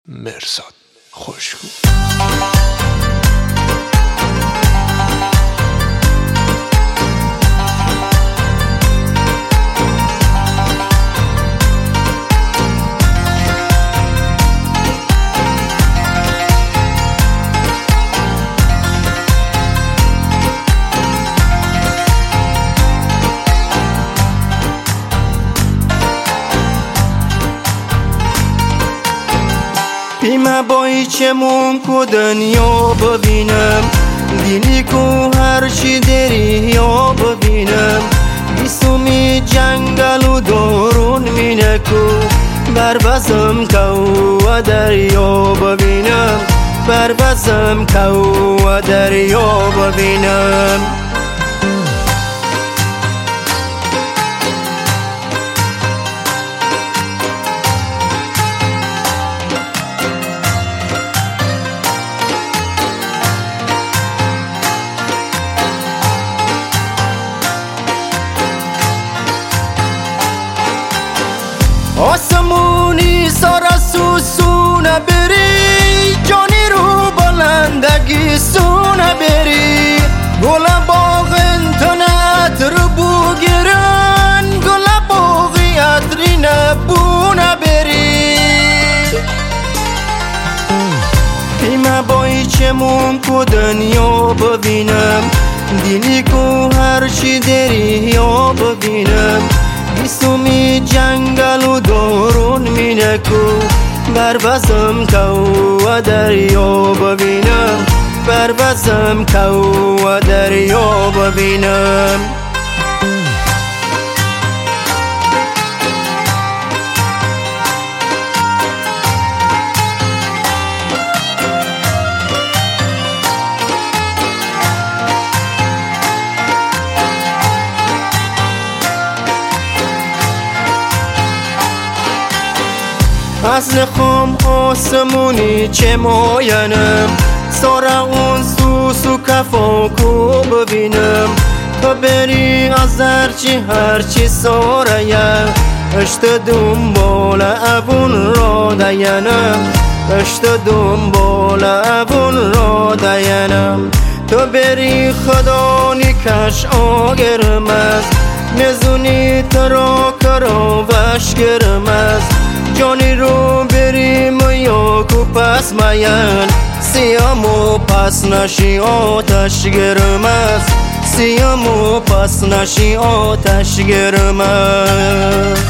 مرصاد خوشگو. پیمه بایی چمون کو دنیا ببینم، دلی کو هرچی دریا ببینم، بیسومی جنگل و دارون مینه کو بربزم کو و دریا ببینم، بربزم کو و دریا ببینم. آسمونی سارا سوسونه بری، جانی رو بلندگی سونه بری، گل باغن تنت رو بگیرن، گل باغی عطری نبونه بری. پیمه بایی چمون کو دنیا ببینم، دلی کو هرچی دریا ببینم، بیسومی جنگل و دارون مینه کو بربزم کو و دریا ببینم، بربزم کو و دریا ببینم. اصل خم آسمونی چه ماینم، سارا اون سوسو کفا کو ببینم، تو بری از هرچی سارا اشت دنبال ابون را دینم، اشت دنبال ابون را دینم. تو بری خدا نیکش آگرم است، نزونی تو را کرا وش گرم است، جانی رو بریم یا کو پس مین، سیامو پس نشی آتش گرم است، سیامو پس نشی آتش گرم است.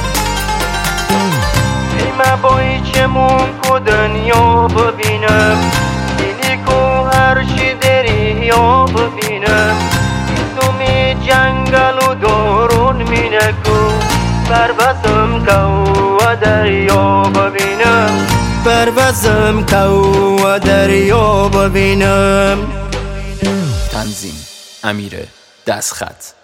پیمه بایی چمون کو دنیا ببینم، دلی کو هرچی دریا ببینم، بیسومی جنگل و دارون مینه کو بربزم کو و دریا ببینم، بربزم کو و دریا ببینم. تنظیم امیر دستخط.